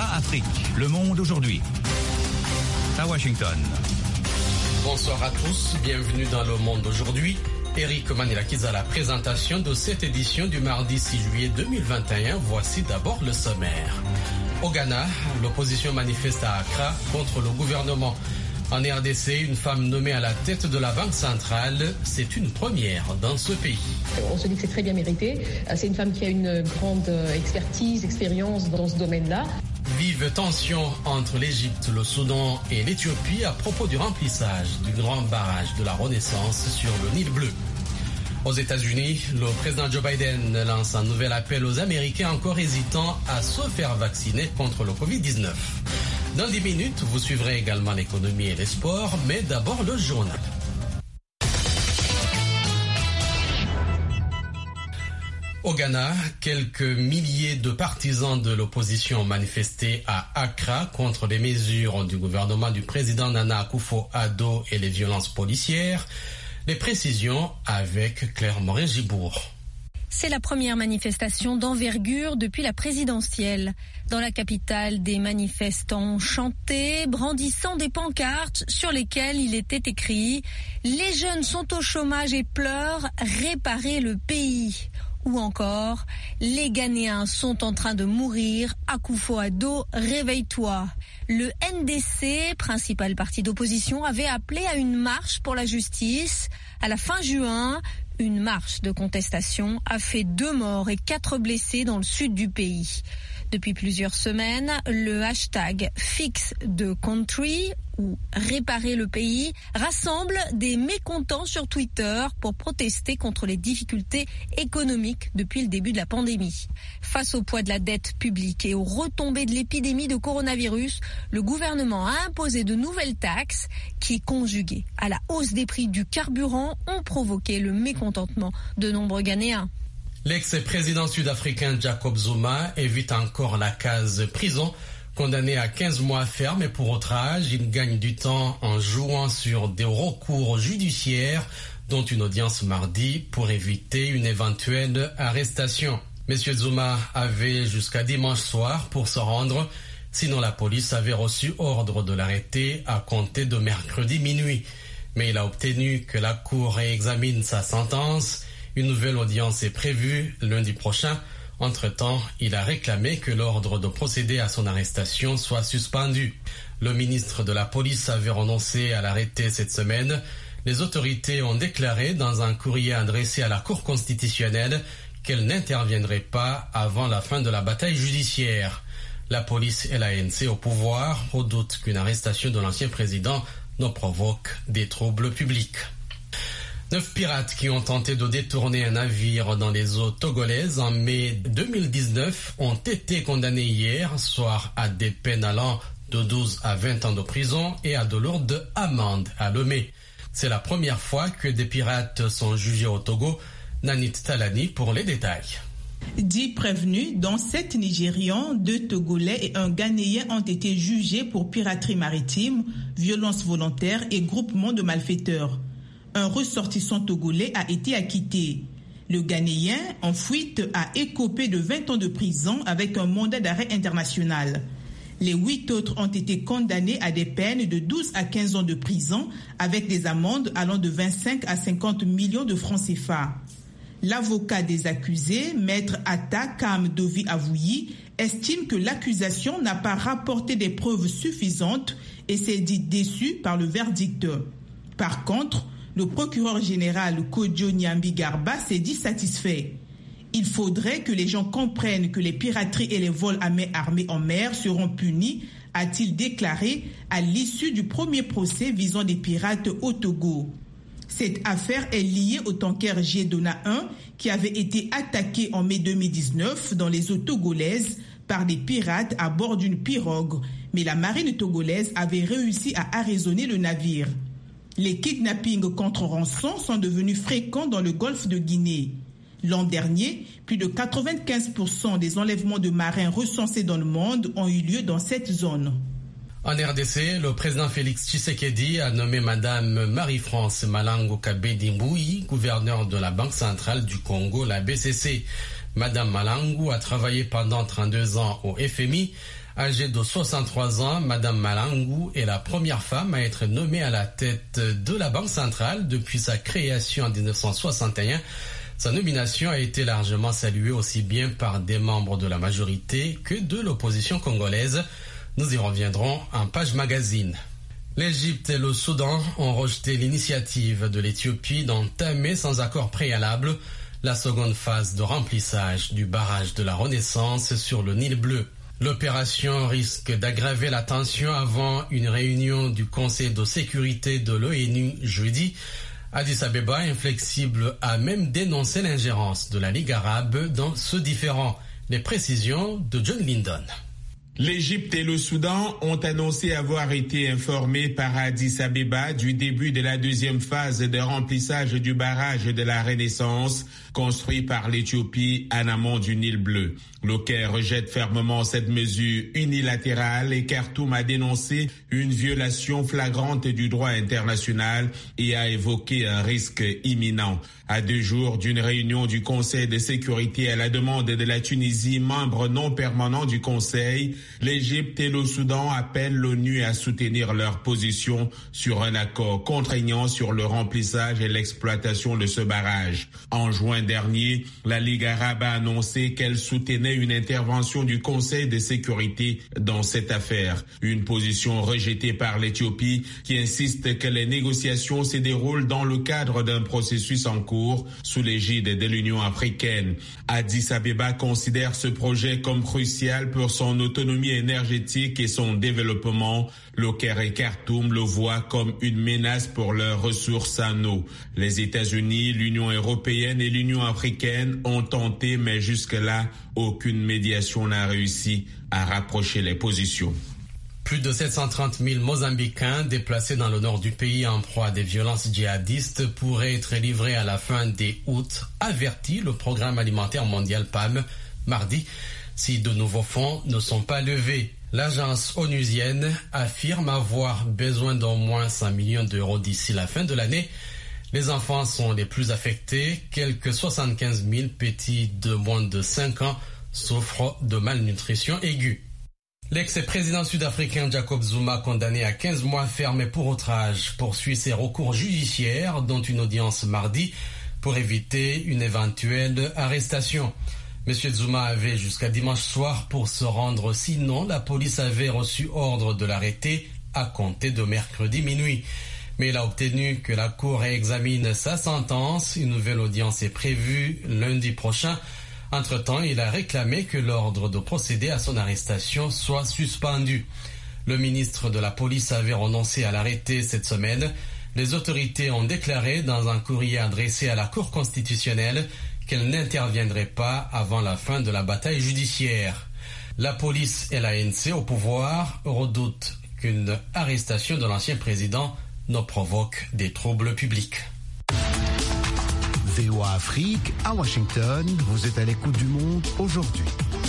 VOA Afrique, le monde aujourd'hui. À Washington. Bonsoir à tous, bienvenue dans le monde aujourd'hui. Eric Manilakiza à la présentation de cette édition du mardi 6 juillet 2021. Voici d'abord le sommaire. Au Ghana, l'opposition manifeste à Accra contre le gouvernement. En RDC, une femme nommée à la tête de la Banque centrale, c'est une première dans ce pays. On se dit que c'est très bien mérité. C'est une femme qui a une grande expertise, expérience dans ce domaine-là. Vive tension entre l'Égypte, le Soudan et l'Éthiopie à propos du remplissage du grand barrage de la Renaissance sur le Nil bleu. Aux États-Unis, le président Joe Biden lance un nouvel appel aux Américains encore hésitants à se faire vacciner contre le Covid-19. Dans 10 minutes, vous suivrez également l'économie et les sports, mais d'abord le journal. Au Ghana, quelques milliers de partisans de l'opposition ont manifesté à Accra contre les mesures du gouvernement du président Nana Akufo-Addo et les violences policières. Les précisions avec Claire Morin-Gibourg. C'est la première manifestation d'envergure depuis la présidentielle. Dans la capitale, des manifestants chantaient, brandissant des pancartes sur lesquelles il était écrit « Les jeunes sont au chômage et pleurent, réparez le pays ». Ou encore « Les Ghanéens sont en train de mourir, Akufo-Addo, réveille-toi ». Le NDC, principal parti d'opposition, avait appelé à une marche pour la justice. À la fin juin, une marche de contestation a fait 2 morts et 4 blessés dans le sud du pays. Depuis plusieurs semaines, le hashtag Fix the Country ou Réparer le pays rassemble des mécontents sur Twitter pour protester contre les difficultés économiques depuis le début de la pandémie. Face au poids de la dette publique et aux retombées de l'épidémie de coronavirus, le gouvernement a imposé de nouvelles taxes qui, conjuguées à la hausse des prix du carburant, ont provoqué le mécontentement de nombreux Ghanéens. L'ex-président sud-africain Jacob Zuma évite encore la case prison. Condamné à 15 mois ferme et pour outrage, il gagne du temps en jouant sur des recours judiciaires, dont une audience mardi pour éviter une éventuelle arrestation. Monsieur Zuma avait jusqu'à dimanche soir pour se rendre, sinon la police avait reçu ordre de l'arrêter à compter de mercredi minuit. Mais il a obtenu que la cour réexamine sa sentence. Une nouvelle audience est prévue lundi prochain. Entre-temps, il a réclamé que l'ordre de procéder à son arrestation soit suspendu. Le ministre de la Police avait renoncé à l'arrêter cette semaine. Les autorités ont déclaré dans un courrier adressé à la Cour constitutionnelle qu'elles n'interviendraient pas avant la fin de la bataille judiciaire. La police et l'ANC au pouvoir redoutent qu'une arrestation de l'ancien président ne provoque des troubles publics. 9 pirates qui ont tenté de détourner un navire dans les eaux togolaises en mai 2019 ont été condamnés hier soir à des peines allant de 12 à 20 ans de prison et à de lourdes amendes à Lomé. C'est la première fois que des pirates sont jugés au Togo. Nanit Talani pour les détails. 10 prévenus, dont 7 Nigérians, 2 Togolais et un Ghanéen ont été jugés pour piraterie maritime, violence volontaire et groupement de malfaiteurs. Un ressortissant togolais a été acquitté. Le Ghanéen, en fuite, a écopé de 20 ans de prison avec un mandat d'arrêt international. Les 8 autres ont été condamnés à des peines de 12 à 15 ans de prison avec des amendes allant de 25 à 50 millions de francs CFA. L'avocat des accusés, maître Atta Kam Dovi Avouyi, estime que l'accusation n'a pas rapporté des preuves suffisantes et s'est dit déçu par le verdict. Par contre, le procureur général Kodjo Nyambi Garba s'est dit satisfait. Il faudrait que les gens comprennent que les pirateries et les vols à main armée en mer seront punis, a-t-il déclaré à l'issue du premier procès visant des pirates au Togo. Cette affaire est liée au tanker Jedona 1 qui avait été attaqué en mai 2019 dans les eaux togolaises par des pirates à bord d'une pirogue, mais la marine togolaise avait réussi à arraisonner le navire. Les kidnappings contre rançon sont devenus fréquents dans le golfe de Guinée. L'an dernier, plus de 95% des enlèvements de marins recensés dans le monde ont eu lieu dans cette zone. En RDC, le président Félix Tshisekedi a nommé Madame Marie-France Malango Kabedi Mbouyi, gouverneure de la Banque centrale du Congo, la BCC. Madame Malango a travaillé pendant 32 ans au FMI. Âgée de 63 ans, Madame Malangou est la première femme à être nommée à la tête de la Banque centrale depuis sa création en 1961. Sa nomination a été largement saluée aussi bien par des membres de la majorité que de l'opposition congolaise. Nous y reviendrons en page magazine. L'Égypte et le Soudan ont rejeté l'initiative de l'Éthiopie d'entamer sans accord préalable la seconde phase de remplissage du barrage de la Renaissance sur le Nil bleu. L'opération risque d'aggraver la tension avant une réunion du Conseil de sécurité de l'ONU jeudi. Addis Abeba, inflexible, a même dénoncé l'ingérence de la Ligue arabe dans ce différend. Les précisions de John Lyndon. L'Égypte et le Soudan ont annoncé avoir été informés par Addis Abeba du début de la deuxième phase de remplissage du barrage de la Renaissance construit par l'Éthiopie en amont du Nil bleu. Le Caire rejette fermement cette mesure unilatérale et Khartoum a dénoncé une violation flagrante du droit international et a évoqué un risque imminent. À 2 jours d'une réunion du Conseil de sécurité à la demande de la Tunisie, membre non permanent du Conseil, l'Égypte et le Soudan appellent l'ONU à soutenir leur position sur un accord contraignant sur le remplissage et l'exploitation de ce barrage. En juin dernier, la Ligue arabe a annoncé qu'elle soutenait une intervention du Conseil de sécurité dans cette affaire. Une position rejetée par l'Éthiopie qui insiste que les négociations se déroulent dans le cadre d'un processus en cours sous l'égide de l'Union africaine. Addis Abeba considère ce projet comme crucial pour son autonomie énergétique et son développement. Le Caire et Khartoum le voient comme une menace pour leurs ressources en eau. Les États-Unis, l'Union européenne et l'Union africaine ont tenté, mais jusque-là, aucune médiation n'a réussi à rapprocher les positions. Plus de 730 000 Mozambicains déplacés dans le nord du pays en proie à des violences djihadistes pourraient être livrés à la fin août, avertit le Programme alimentaire mondial PAM mardi, si de nouveaux fonds ne sont pas levés. L'agence onusienne affirme avoir besoin d'au moins 100 millions d'euros d'ici la fin de l'année. Les enfants sont les plus affectés. Quelques 75 000 petits de moins de 5 ans souffrent de malnutrition aiguë. L'ex-président sud-africain Jacob Zuma, condamné à 15 mois ferme pour outrage, poursuit ses recours judiciaires, dont une audience mardi, pour éviter une éventuelle arrestation. Monsieur Zuma avait jusqu'à dimanche soir pour se rendre, sinon la police avait reçu ordre de l'arrêter à compter de mercredi minuit. Mais il a obtenu que la Cour réexamine sa sentence. Une nouvelle audience est prévue lundi prochain. Entre-temps, il a réclamé que l'ordre de procéder à son arrestation soit suspendu. Le ministre de la Police avait renoncé à l'arrêter cette semaine. Les autorités ont déclaré dans un courrier adressé à la Cour constitutionnelle qu'elles n'interviendraient pas avant la fin de la bataille judiciaire. La police et l'ANC au pouvoir redoutent qu'une arrestation de l'ancien président ne provoque des troubles publics. VOA Afrique, à Washington, vous êtes à l'écoute du monde aujourd'hui.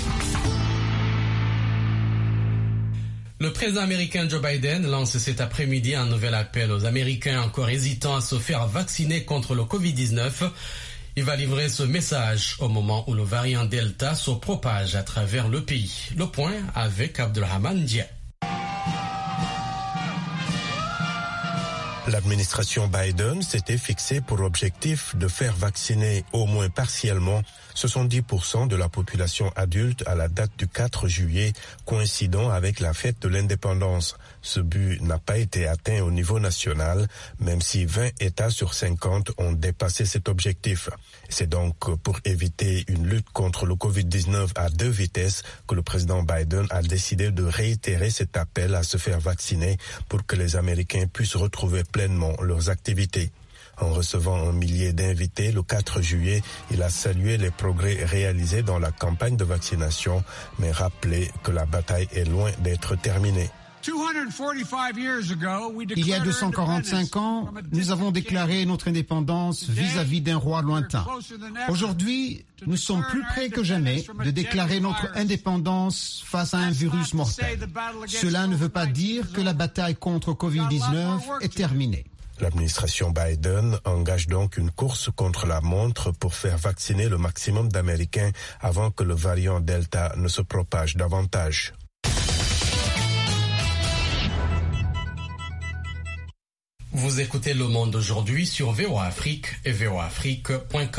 Le président américain Joe Biden lance cet après-midi un nouvel appel aux Américains encore hésitants à se faire vacciner contre le Covid-19. Il va livrer ce message au moment où le variant Delta se propage à travers le pays. Le point avec Abdelrahman Dia. L'administration Biden s'était fixée pour objectif de faire vacciner au moins partiellement 70% de la population adulte à la date du 4 juillet, coïncidant avec la fête de l'indépendance. Ce but n'a pas été atteint au niveau national, même si 20 États sur 50 ont dépassé cet objectif. C'est donc pour éviter une lutte contre le Covid-19 à 2 vitesses que le président Biden a décidé de réitérer cet appel à se faire vacciner pour que les Américains puissent retrouver pleinement leurs activités. En recevant un millier d'invités le 4 juillet, il a salué les progrès réalisés dans la campagne de vaccination, mais rappelé que la bataille est loin d'être terminée. Il y a 245 ans, nous avons déclaré notre indépendance vis-à-vis d'un roi lointain. Aujourd'hui, nous sommes plus près que jamais de déclarer notre indépendance face à un virus mortel. Cela ne veut pas dire que la bataille contre Covid-19 est terminée. L'administration Biden engage donc une course contre la montre pour faire vacciner le maximum d'Américains avant que le variant Delta ne se propage davantage. Vous écoutez Le Monde aujourd'hui sur VOA Afrique et voaafrique.com.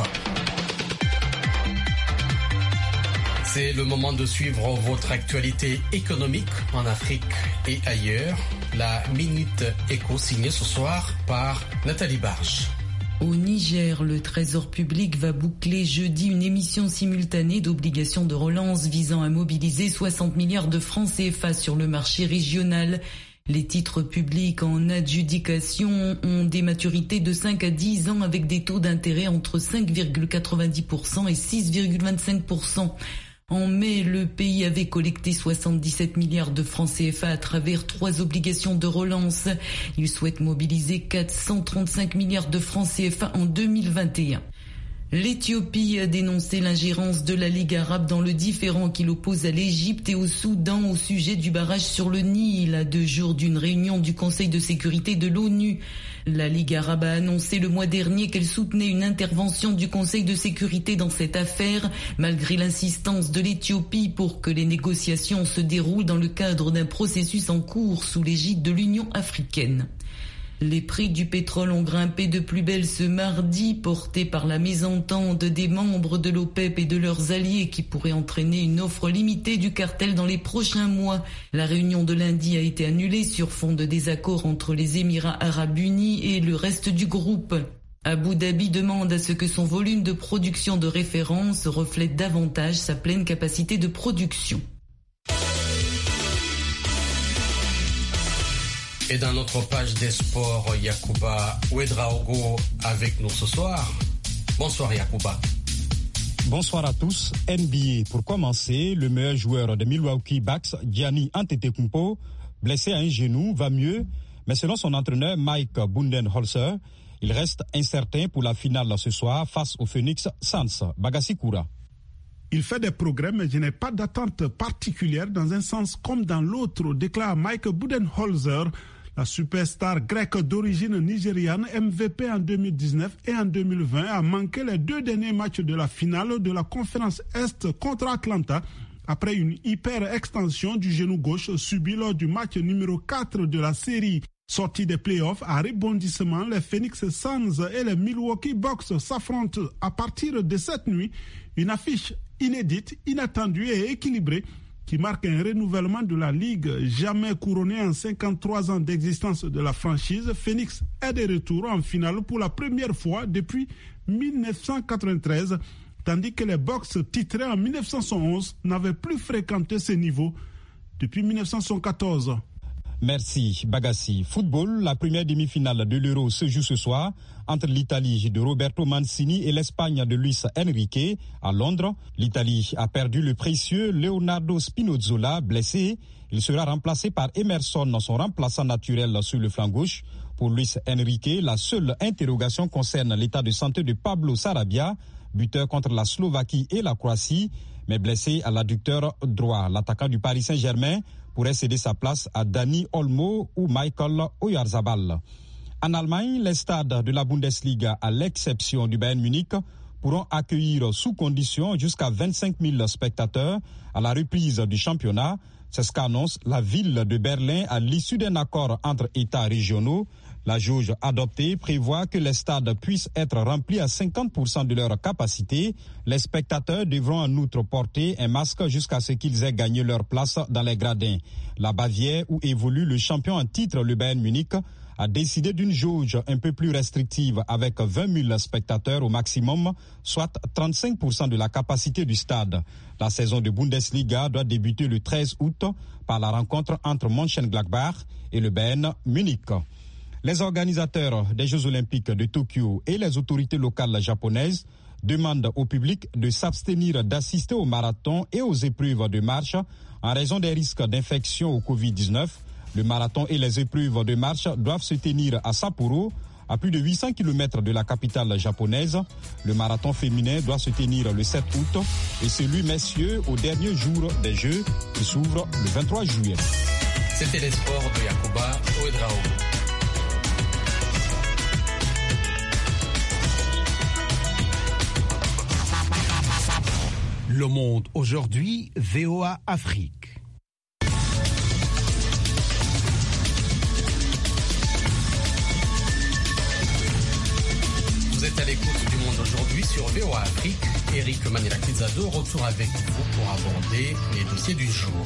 C'est le moment de suivre votre actualité économique en Afrique et ailleurs. La Minute Éco signée ce soir par Nathalie Barge. Au Niger, le Trésor public va boucler jeudi une émission simultanée d'obligations de relance visant à mobiliser 60 milliards de francs CFA sur le marché régional. Les titres publics en adjudication ont des maturités de 5 à 10 ans avec des taux d'intérêt entre 5,90% et 6,25%. En mai, le pays avait collecté 77 milliards de francs CFA à travers 3 obligations de relance. Il souhaite mobiliser 435 milliards de francs CFA en 2021. L'Éthiopie a dénoncé l'ingérence de la Ligue arabe dans le différend qui l'oppose à l'Égypte et au Soudan au sujet du barrage sur le Nil à 2 jours d'une réunion du Conseil de sécurité de l'ONU. La Ligue arabe a annoncé le mois dernier qu'elle soutenait une intervention du Conseil de sécurité dans cette affaire, malgré l'insistance de l'Éthiopie pour que les négociations se déroulent dans le cadre d'un processus en cours sous l'égide de l'Union africaine. Les prix du pétrole ont grimpé de plus belle ce mardi, portés par la mésentente des membres de l'OPEP et de leurs alliés qui pourrait entraîner une offre limitée du cartel dans les prochains mois. La réunion de lundi a été annulée sur fond de désaccord entre les Émirats arabes unis et le reste du groupe. Abu Dhabi demande à ce que son volume de production de référence reflète davantage sa pleine capacité de production. Et dans notre page des sports, Yacouba Ouedraogo avec nous ce soir. Bonsoir Yacouba. Bonsoir à tous. NBA, pour commencer, le meilleur joueur de Milwaukee Bucks, Giannis Antetokounmpo, blessé à un genou, va mieux, mais selon son entraîneur Mike Budenholzer, il reste incertain pour la finale ce soir face au Phoenix Suns. Bagassi Koura. Il fait des progrès, mais je n'ai pas d'attente particulière dans un sens comme dans l'autre, déclare Mike Budenholzer. La superstar grecque d'origine nigériane, MVP en 2019 et en 2020, a manqué les 2 derniers matchs de la finale de la conférence Est contre Atlanta après une hyper-extension du genou gauche subie lors du match numéro 4 de la série. Sortis des playoffs à rebondissement, les Phoenix Suns et les Milwaukee Bucks s'affrontent à partir de cette nuit. Une affiche inédite, inattendue et équilibrée qui marque un renouvellement de la Ligue jamais couronnée en 53 ans d'existence de la franchise. Phoenix est de retour en finale pour la première fois depuis 1993, tandis que les Bucks titrés en 1911 n'avaient plus fréquenté ces niveaux depuis 1914. Merci Bagassi. Football, la première demi-finale de l'Euro se joue ce soir entre l'Italie de Roberto Mancini et l'Espagne de Luis Enrique à Londres. L'Italie a perdu le précieux Leonardo Spinazzola, blessé. Il sera remplacé par Emerson, son remplaçant naturel sur le flanc gauche. Pour Luis Enrique, la seule interrogation concerne l'état de santé de Pablo Sarabia, buteur contre la Slovaquie et la Croatie, mais blessé à l'adducteur droit. L'attaquant du Paris Saint-Germain pourrait céder sa place à Dani Olmo ou Michael Oyarzabal. En Allemagne, les stades de la Bundesliga, à l'exception du Bayern Munich, pourront accueillir sous condition jusqu'à 25 000 spectateurs à la reprise du championnat. C'est ce qu'annonce la ville de Berlin à l'issue d'un accord entre États régionaux. La jauge adoptée prévoit que les stades puissent être remplis à 50% de leur capacité. Les spectateurs devront en outre porter un masque jusqu'à ce qu'ils aient gagné leur place dans les gradins. La Bavière, où évolue le champion en titre, le Bayern Munich, a décidé d'une jauge un peu plus restrictive avec 20 000 spectateurs au maximum, soit 35% de la capacité du stade. La saison de Bundesliga doit débuter le 13 août par la rencontre entre Mönchengladbach et le Bayern Munich. Les organisateurs des Jeux Olympiques de Tokyo et les autorités locales japonaises demandent au public de s'abstenir d'assister au marathon et aux épreuves de marche en raison des risques d'infection au Covid-19. Le marathon et les épreuves de marche doivent se tenir à Sapporo, à plus de 800 km de la capitale japonaise. Le marathon féminin doit se tenir le 7 août et celui messieurs au dernier jour des Jeux qui s'ouvre le 23 juillet. C'était les sports de Yacouba Ouedraogo. Le Monde aujourd'hui, VOA Afrique. êtes à l'écoute du Monde aujourd'hui sur VOA Afrique. Eric Manilakizado, retour avec vous pour aborder les dossiers du jour.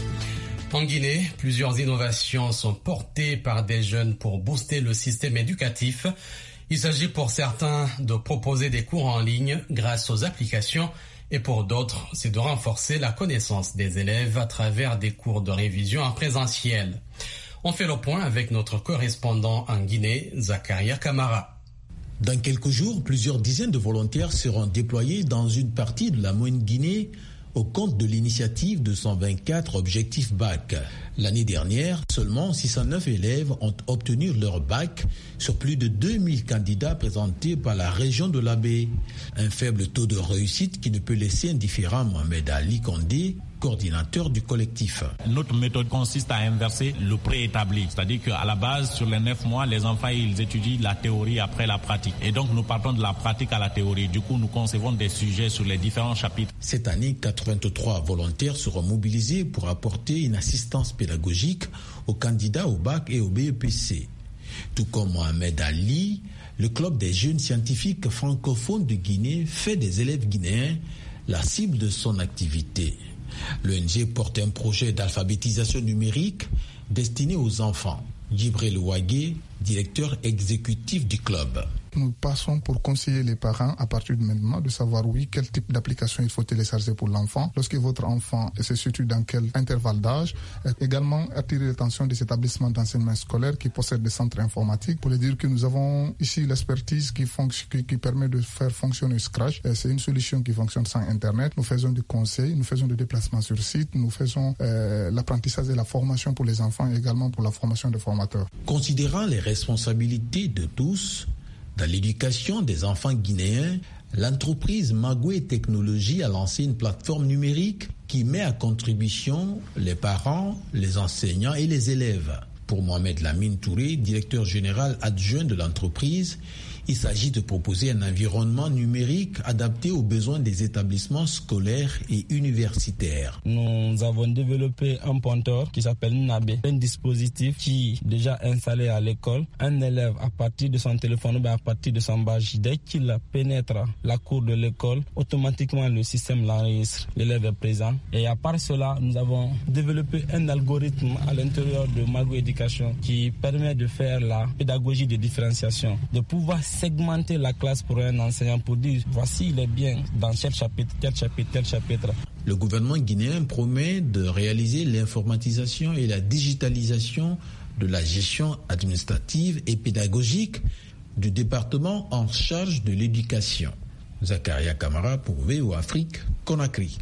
En Guinée, plusieurs innovations sont portées par des jeunes pour booster le système éducatif. Il s'agit pour certains de proposer des cours en ligne grâce aux applications et pour d'autres, c'est de renforcer la connaissance des élèves à travers des cours de révision en présentiel. On fait le point avec notre correspondant en Guinée, Zakaria Kamara. Dans quelques jours, plusieurs dizaines de volontaires seront déployés dans une partie de la moyenne Guinée au compte de l'initiative 224 Objectif Bac. L'année dernière, seulement 609 élèves ont obtenu leur bac sur plus de 2000 candidats présentés par la région de l'Abbé. Un faible taux de réussite qui ne peut laisser indifférent Mohamed Ali Kondé, coordinateur du collectif. Notre méthode consiste à inverser le préétabli, c'est-à-dire qu'à la base, sur les 9 mois, les enfants ils étudient la théorie après la pratique. Et donc nous partons de la pratique à la théorie. Du coup, nous concevons des sujets sur les différents chapitres. Cette année, 83 volontaires seront mobilisés pour apporter une assistance pédagogique aux candidats au bac et au BEPC. Tout comme Mohamed Ali, le club des jeunes scientifiques francophones de Guinée fait des élèves guinéens la cible de son activité. L'ONG porte un projet d'alphabétisation numérique destiné aux enfants. Djibril Ouagé, directeur exécutif du club. Nous passons pour conseiller les parents à partir de maintenant de savoir quel type d'application il faut télécharger pour l'enfant, lorsque votre enfant se situe dans quel intervalle d'âge. Également attirer l'attention des établissements d'enseignement scolaire qui possèdent des centres informatiques pour leur dire que nous avons ici l'expertise qui permet de faire fonctionner Scratch. C'est une solution qui fonctionne sans Internet. Nous faisons du conseil, nous faisons des déplacements sur site, nous faisons l'apprentissage et la formation pour les enfants et également pour la formation des formateurs. Considérant les responsabilités de tous, dans l'éducation des enfants guinéens, l'entreprise Magoué Technologies a lancé une plateforme numérique qui met à contribution les parents, les enseignants et les élèves. Pour Mohamed Lamine Touré, directeur général adjoint de l'entreprise, il s'agit de proposer un environnement numérique adapté aux besoins des établissements scolaires et universitaires. Nous avons développé un pointeur qui s'appelle Nabé, un dispositif qui est déjà installé à l'école. Un élève, à partir de son téléphone, à partir de son badge, dès qu'il pénètre la cour de l'école, automatiquement le système l'enregistre. L'élève est présent. Et à part cela, nous avons développé un algorithme à l'intérieur de Magoué Éducation qui permet de faire la pédagogie de différenciation, de pouvoir segmenter la classe pour un enseignant pour dire voici il est bien dans tel chapitre, tel chapitre, tel chapitre. Le gouvernement guinéen promet de réaliser l'informatisation et la digitalisation de la gestion administrative et pédagogique du département en charge de l'éducation. Zakaria Kamara pour VOA Afrique, Conakry.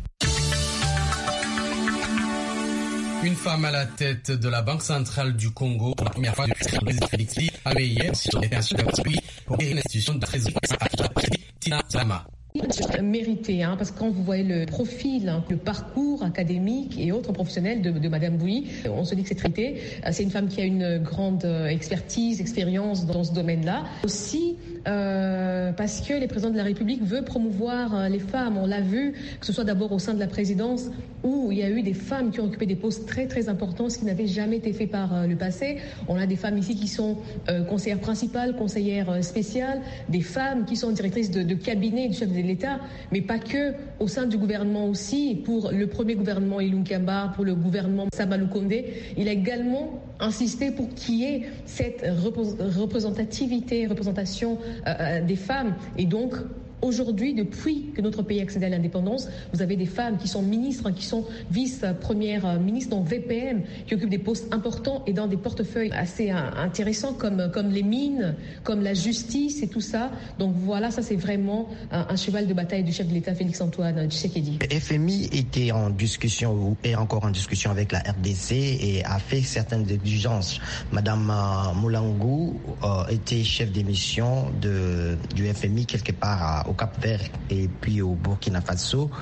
Une femme à la tête de la Banque centrale du Congo, pour la première fois depuis Félix Lee, avait hier sur les d'appui pour une institution de trésor Tina Zama. Mérité, parce que quand vous voyez le profil, le parcours académique et autres professionnels de Madame Bouy, on se dit que c'est traité. C'est une femme qui a une grande expertise, expérience dans ce domaine-là. Aussi, parce que le président de la République veut promouvoir les femmes. On l'a vu, que ce soit d'abord au sein de la présidence, où il y a eu des femmes qui ont occupé des postes très très importants, ce qui n'avait jamais été fait par le passé. On a des femmes ici qui sont conseillères principales, conseillères spéciales, des femmes qui sont directrices de cabinet du chef de l'État, mais pas que, au sein du gouvernement aussi. Pour le premier gouvernement Ilunkamba, pour le gouvernement Samalou Kondé, il a également insisté pour qu'il y ait cette représentation des femmes. Et donc, aujourd'hui, depuis que notre pays a accédé à l'indépendance, vous avez des femmes qui sont ministres, qui sont vice-premières ministres dans VPM, qui occupent des postes importants et dans des portefeuilles assez intéressants comme les mines, comme la justice et tout ça. Donc voilà, ça c'est vraiment un cheval de bataille du chef de l'État, Félix-Antoine Tshisekedi. Le FMI était en discussion, ou est encore en discussion avec la RDC et a fait certaines exigences. Madame Moulangou était chef de mission du FMI quelque part au Cap-Vert et puis au Burkina Faso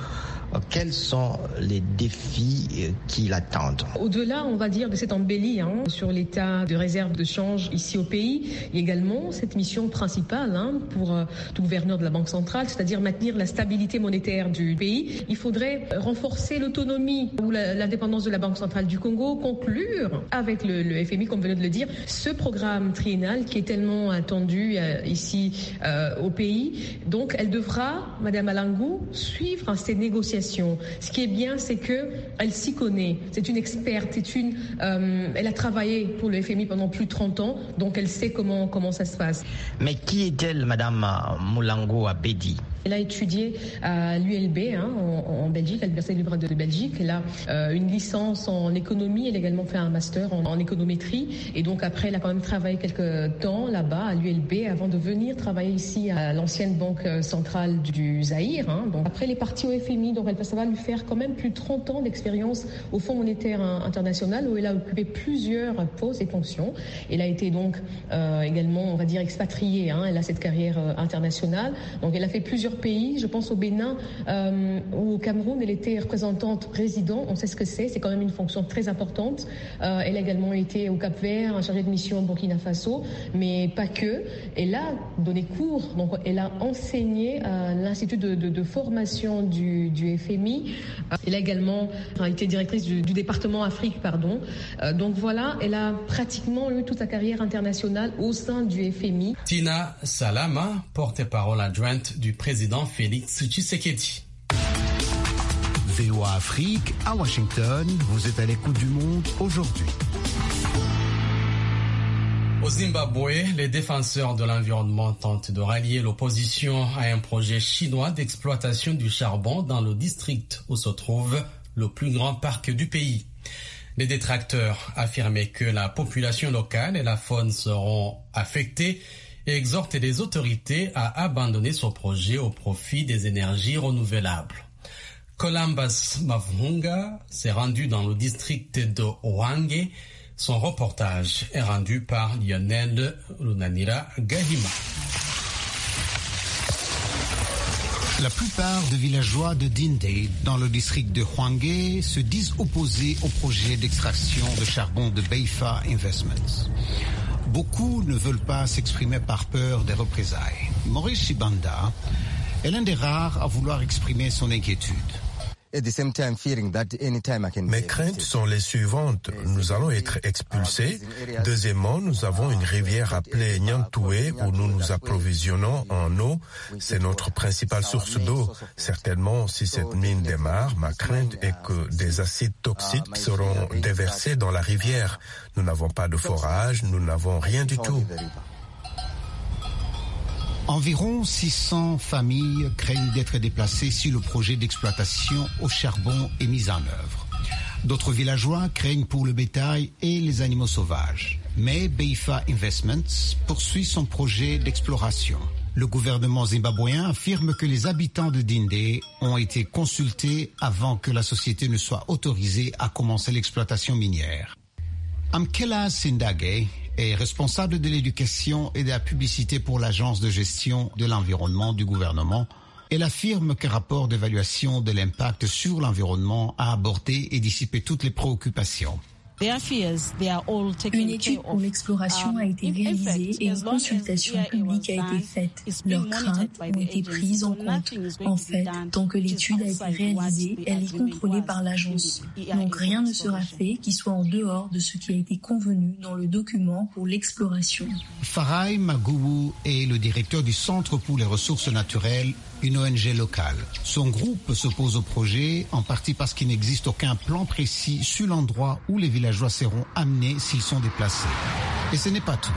quels sont les défis qui l'attendent? Au-delà, on va dire, de cette embellie sur l'état de réserve de change ici au pays, il y a également cette mission principale pour tout gouverneur de la Banque centrale, c'est-à-dire maintenir la stabilité monétaire du pays. Il faudrait renforcer l'autonomie ou l'indépendance de la Banque centrale du Congo, conclure avec le FMI, comme venait de le dire, ce programme triennal qui est tellement attendu ici au pays. Donc, elle devra, Madame Malangou, suivre ces négociations. Ce qui est bien, c'est qu'elle s'y connaît. C'est une experte, elle a travaillé pour le FMI pendant plus de 30 ans, donc elle sait comment ça se passe. Mais qui est-elle, Madame Moulangou Abedi? Elle a étudié à l'ULB en Belgique, à l'Université libre de Belgique. Elle a une licence en économie. Elle a également fait un master en économétrie. Et donc après, elle a quand même travaillé quelques temps là-bas à l'ULB avant de venir travailler ici à l'ancienne banque centrale du Zaïre. Donc après, elle est partie au FMI. Donc ça va lui faire quand même plus de 30 ans d'expérience au Fonds monétaire international où elle a occupé plusieurs postes et fonctions. Elle a été donc également, on va dire, expatriée. Elle a cette carrière internationale. Donc elle a fait plusieurs pays, je pense au Bénin ou au Cameroun, elle était représentante résident, on sait ce que c'est quand même une fonction très importante. Elle a également été au Cap-Vert, chargée de mission au Burkina Faso, mais pas que. Elle a donné cours, donc elle a enseigné à l'Institut de formation du FMI. Elle a également été directrice du département Afrique, donc voilà, elle a pratiquement eu toute sa carrière internationale au sein du FMI. Tina Salama, porte-parole adjointe du président Félix Tshisekedi. VOA Afrique à Washington, vous êtes à l'écoute du monde aujourd'hui. Au Zimbabwe, les défenseurs de l'environnement tentent de rallier l'opposition à un projet chinois d'exploitation du charbon dans le district où se trouve le plus grand parc du pays. Les détracteurs affirmaient que la population locale et la faune seront affectées et exhorte les autorités à abandonner ce projet au profit des énergies renouvelables. Columbus Mavunga s'est rendu dans le district de Hwange. Son reportage est rendu par Lionel Lunanira Gahima. La plupart des villageois de Dinde, dans le district de Hwange, se disent opposés au projet d'extraction de charbon de Beifa Investments. Beaucoup ne veulent pas s'exprimer par peur des représailles. Maurice Shibanda est l'un des rares à vouloir exprimer son inquiétude. Mes craintes sont les suivantes. Nous allons être expulsés. Deuxièmement, nous avons une rivière appelée Nyantoué où nous nous approvisionnons en eau. C'est notre principale source d'eau. Certainement, si cette mine démarre, ma crainte est que des acides toxiques seront déversés dans la rivière. Nous n'avons pas de forage, nous n'avons rien du tout. Environ 600 familles craignent d'être déplacées si le projet d'exploitation au charbon est mis en œuvre. D'autres villageois craignent pour le bétail et les animaux sauvages. Mais Beifa Investments poursuit son projet d'exploration. Le gouvernement zimbabwéen affirme que les habitants de Dinde ont été consultés avant que la société ne soit autorisée à commencer l'exploitation minière. Amkela Sindage est responsable de l'éducation et de la publicité pour l'Agence de gestion de l'environnement du gouvernement. Elle affirme qu'un rapport d'évaluation de l'impact sur l'environnement a abordé et dissipé toutes les préoccupations. Une étude pour l'exploration a été réalisée et une consultation publique a été faite. Leurs craintes ont été prises en compte. En fait, tant que l'étude a été réalisée, elle est contrôlée par l'agence. Donc rien ne sera fait qui soit en dehors de ce qui a été convenu dans le document pour l'exploration. Farai Magoubou est le directeur du Centre pour les ressources naturelles, une ONG locale. Son groupe s'oppose au projet, en partie parce qu'il n'existe aucun plan précis sur l'endroit où les villageois seront amenés s'ils sont déplacés. Et ce n'est pas tout.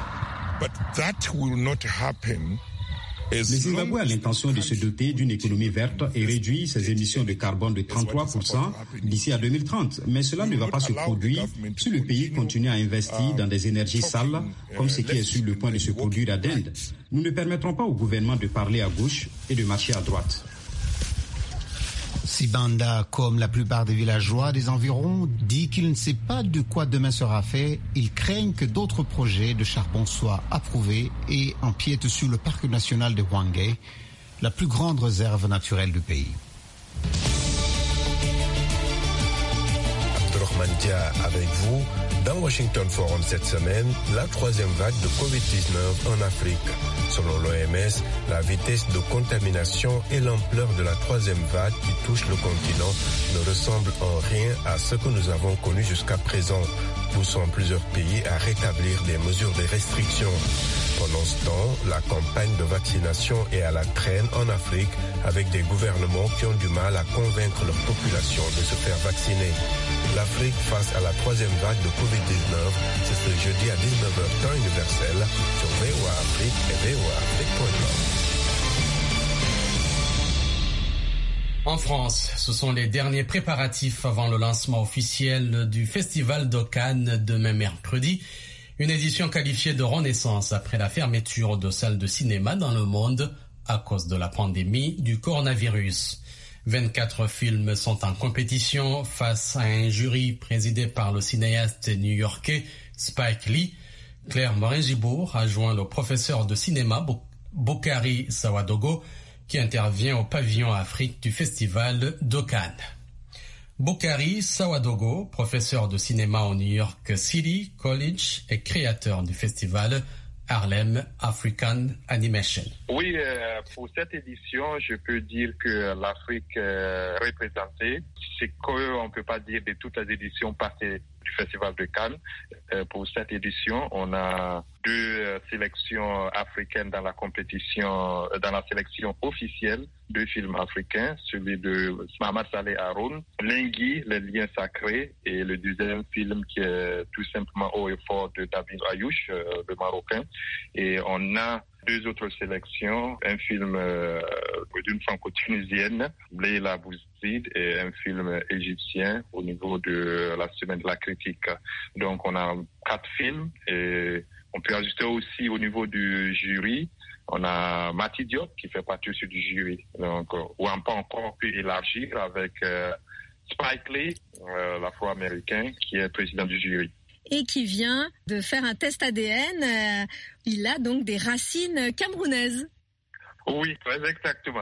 Le Zimbabwe a l'intention de se doter d'une économie verte et réduire ses émissions de carbone de 33% d'ici à 2030. Mais cela ne va pas se produire si le pays continue à investir dans des énergies sales, comme ce qui est sur le point de se produire à Dinde. Nous ne permettrons pas au gouvernement de parler à gauche et de marcher à droite. Sibanda, comme la plupart des villageois des environs, dit qu'il ne sait pas de quoi demain sera fait. Ils craignent que d'autres projets de charbon soient approuvés et empiètent sur le parc national de Hwange, la plus grande réserve naturelle du pays. Dia avec vous. Dans Washington Forum cette semaine, la troisième vague de Covid-19 en Afrique. Selon l'OMS, la vitesse de contamination et l'ampleur de la troisième vague qui touche le continent ne ressemblent en rien à ce que nous avons connu jusqu'à présent, poussant plusieurs pays à rétablir des mesures de restriction. Pendant ce temps, la campagne de vaccination est à la traîne en Afrique avec des gouvernements qui ont du mal à convaincre leur population de se faire vacciner. L'Afrique face à la troisième vague de Covid-19, c'est ce jeudi à 19h temps universel sur VOA Afrique et voaafrique.com. En France, ce sont les derniers préparatifs avant le lancement officiel du Festival de Cannes demain mercredi. Une édition qualifiée de renaissance après la fermeture de salles de cinéma dans le monde à cause de la pandémie du coronavirus. 24 films sont en compétition face à un jury présidé par le cinéaste new-yorkais Spike Lee. Claire Morin-Gibourg a joint le professeur de cinéma Boukari Sawadogo qui intervient au pavillon Afrique du Festival de Cannes. Boukari Sawadogo, professeur de cinéma au New York City College et créateur du festival Harlem African Animation. Oui, pour cette édition, je peux dire que l'Afrique est représentée. C'est qu'on ne peut pas dire de toutes les éditions passées du Festival de Cannes. Pour cette édition, on a 2 sélections africaines dans la compétition, dans la sélection officielle, 2 films africains, celui de Mahamat Saleh Haroun, Lingui, Les liens sacrés, et le deuxième film qui est tout simplement Haut et fort de David Ayouch, le Marocain. Et on a 2 autres sélections, un film d'une franco-tunisienne, Leila Bouzid, et un film égyptien au niveau de la semaine de la critique. Donc on a 4 films et on peut ajouter aussi au niveau du jury, on a Mati Diop qui fait partie aussi du jury. Donc on peut encore pu élargir avec Spike Lee, l'Afro-américain, qui est président du jury. Et qui vient de faire un test ADN. Il a donc des racines camerounaises. Oui, très exactement.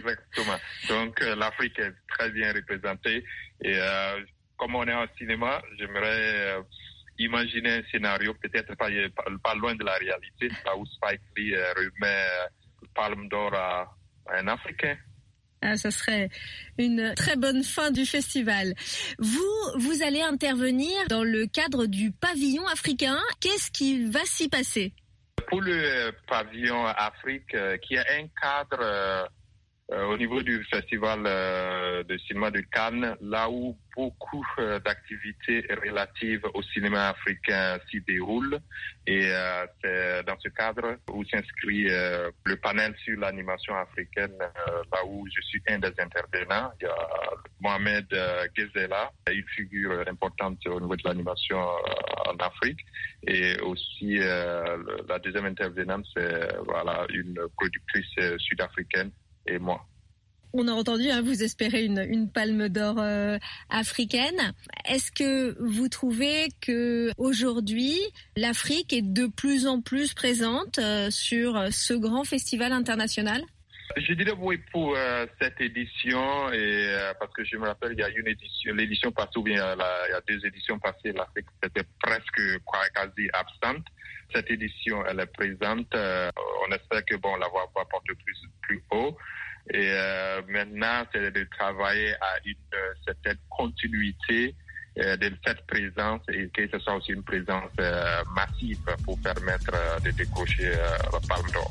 Donc l'Afrique est très bien représentée. Et comme on est en cinéma, j'aimerais imaginer un scénario peut-être pas loin de la réalité, là où Spike Lee remet le Palme d'Or à un Africain. Ça serait une très bonne fin du festival. Vous allez intervenir dans le cadre du pavillon africain. Qu'est-ce qui va s'y passer? Pour le pavillon Afrique, qui est un cadre au niveau du festival de cinéma de Cannes, là où beaucoup d'activités relatives au cinéma africain s'y déroulent. Et c'est dans ce cadre où s'inscrit le panel sur l'animation africaine, là où je suis un des intervenants. Il y a Mohamed Ghezela, une figure importante au niveau de l'animation en Afrique. Et aussi, la deuxième intervenante, c'est une productrice sud-africaine et moi. On a entendu, vous espérez une palme d'or africaine. Est-ce que vous trouvez que aujourd'hui l'Afrique est de plus en plus présente sur ce grand festival international? Je dirais oui pour cette édition, et parce que je me rappelle, il y a une édition, l'édition passée, ou bien il y a 2 éditions passées, l'Afrique était presque quasi absente. Cette édition, elle est présente. On espère que la voix va porter plus haut. Et maintenant, c'est de travailler à une certaine continuité de cette présence, et que ce soit aussi une présence massive pour permettre de décrocher la Palme d'Or.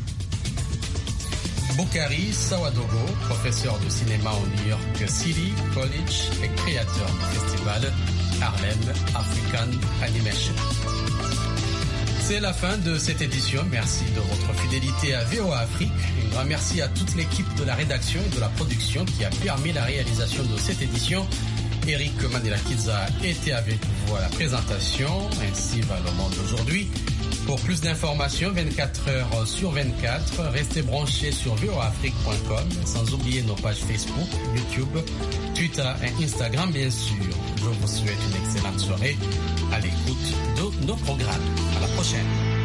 Boukari Sawadogo, professeur de cinéma au New York City College et créateur du festival Harlem African Animation. C'est la fin de cette édition. Merci de votre fidélité à VOA Afrique. Un grand merci à toute l'équipe de la rédaction et de la production qui a permis la réalisation de cette édition. Eric Mandela-Kidza était avec vous à la présentation. Ainsi va le monde aujourd'hui. Pour plus d'informations, 24 heures sur 24, restez branchés sur voaafrique.com, sans oublier nos pages Facebook, YouTube, Twitter et Instagram, bien sûr. Je vous souhaite une excellente soirée à l'écoute de nos programmes. À la prochaine.